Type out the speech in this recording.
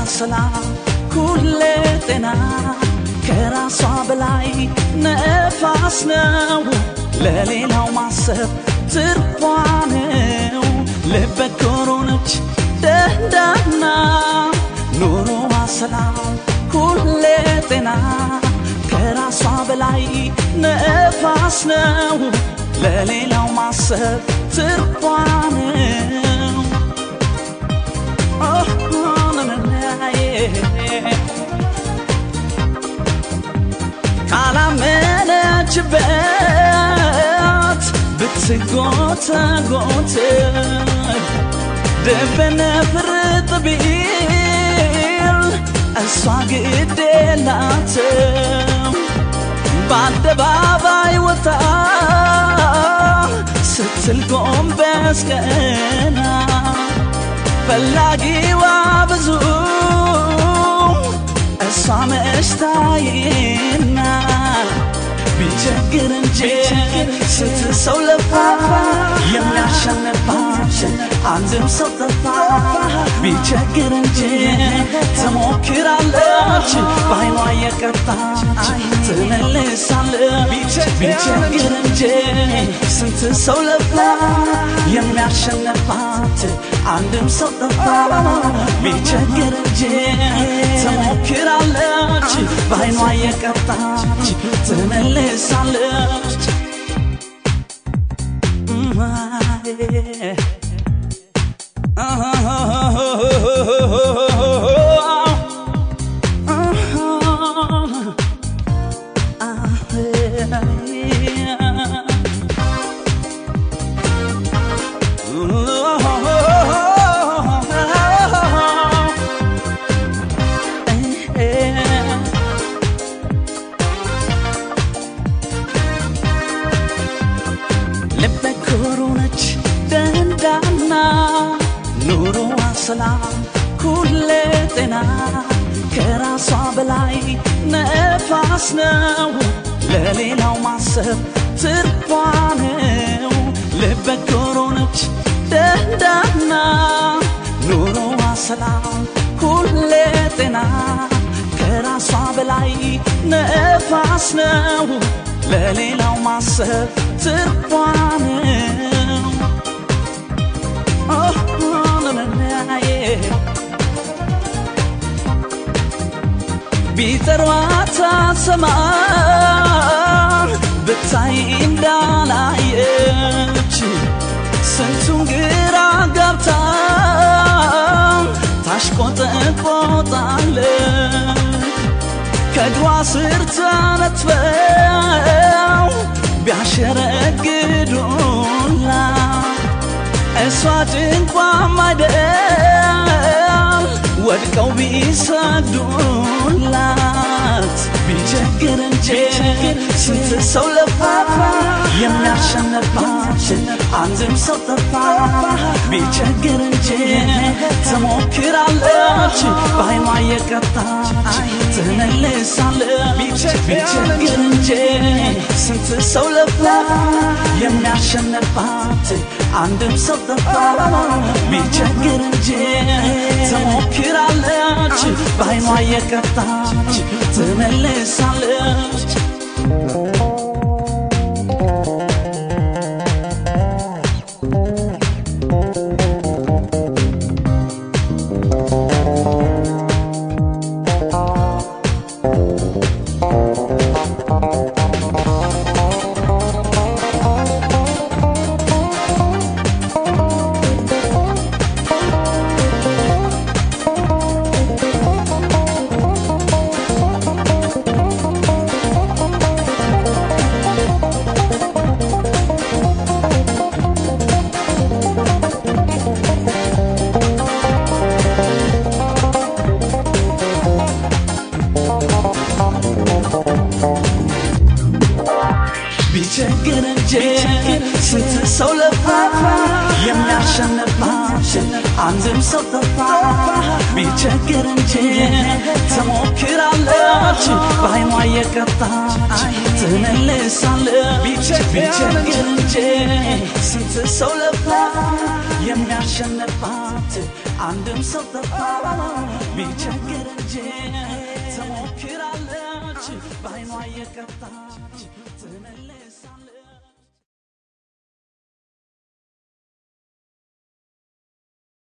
ሰላም ሁሌ ጤና ከራሷ በላይ ነፋስ ነው ለሌላው ማሰብ ትርፏ ነው ልበ ኮሮነች ደህና ኑሮዋ ሰላም ሁሌ ጤና ከራሷ በላይ ነፋስ ነው ለሌላው ማሰብ ትርፏ ነው ካላመነችበት ብትጎተጎት ደበነ ፍርጥ ቢል እሷ ግድ የላትም በአደባባይ ወጣ ስትል ጎንበስ ቀና ፈላጊዋ ብዙ እሷ መሽታይና ቢቸግር እንጂ ስንት ሰው ለፋ የሚያሸንፋት አንድም ሰው ጠፋ ቢቸግር እንጂ ትሞክራለች በዓይኗ የቀጣች ትመልሳለች ቢቸግር እንጂ ስንት ሰው ለፋ የሚያሸንፋት አንድም ሰው ጠፋ ቢቸግር እንጂ ትሞክራለች በዓይኗ የቀጣች ትመልሳለች ሰላም ሁሌ ጤና ከራሷ በላይ ነፋስ ነው ለሌላው ማሰብ ትርፏ ነው ልበ ኮሮነች ደህና ኑሮዋ ሰላም ሁሌ ጤና ከራሷ በላይ ነፋስ ነው ለሌላው ማሰብ ትርፏ ነው ቢጠሯት አትሰማም ብታይ እንዳላየች ስንቱን ግራ ገብታ ታሽቆጠቆጣለች ከእግሯ ስር ተነጥፈው ቢያሸረግዱላት እሷ ድንኳን አይደል ወድቀው ቢሰግዱላት ቢቸግር እንጂ ስንት ሰው ለፋ የሚያሸንፋት አንድም ሰው ጠፋ ቢቸግር እንጂ ትሞክራለች በዓይኗ የቀጣች ትመልሳለች ቢቸግር እንጂ ስንት ሰው ለፋ የሚያሸንፋት አንድም ሰው ጠፋ ቢቸግር እንጂ ትሞክራለች በዓይኗ የቀጣች ትመልሳለች ቢቸግር እንጂ ስንት ሰው ለፋ የሚያሸንፋት አንድም ሰው ጠፋ ቢቸግር እንጂ ትሞክራለች በዓይኗ የቀጣች እመልሳለሁ ቢቸግር እንጂ ስንት ሰው ለፋ የሚያሸንፋት አንድም ሰው ጠፋ ቢቸግር